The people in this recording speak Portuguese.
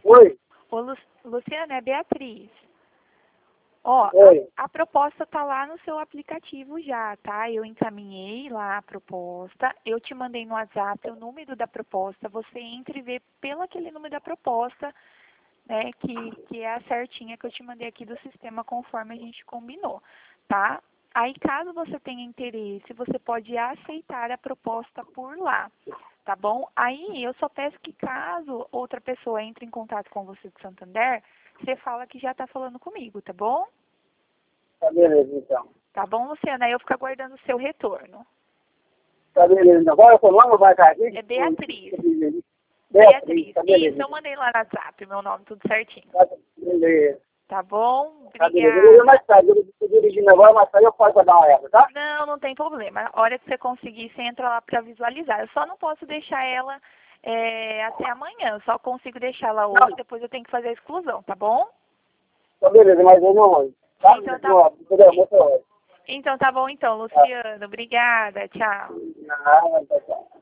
Oi. Ô, Luciana, é Beatriz. Ó, Oi. a proposta tá lá no seu aplicativo já, tá? Eu encaminhei lá a proposta, eu te mandei no WhatsApp o número da proposta, você entra e vê pelo aquele número da proposta, né, que é a certinha que eu te mandei aqui do sistema conforme a gente combinou, tá? Aí, caso você tenha interesse, você pode aceitar a proposta por lá, tá bom? Aí, eu só peço que caso outra pessoa entre em contato com você do Santander, você fala que já está falando comigo, tá bom? Tá beleza, então. Tá bom, Luciana? Aí eu fico aguardando o seu retorno. Tá beleza. Então, qual é o seu nome? Vai estar aqui? É Beatriz. Beatriz. Beatriz. Tá Isso, beleza. eu mandei lá no WhatsApp, meu nome, tudo certinho. Tá beleza. Tá bom? Tá beleza. Eu vou Obrigada. mais tarde. Eu estou dirigindo agora, mais tarde eu posso dar uma olhada, tá? Não, não tem problema. A hora que você conseguir, você entra lá para visualizar. Eu só não posso deixar ela até amanhã. Eu só consigo deixar ela hoje, depois eu tenho que fazer a exclusão, tá bom? Tá beleza, mas eu não hoje. Tá? Então tá, Não, então tá bom então, Luciano. Obrigada. Tchau. não, não, não.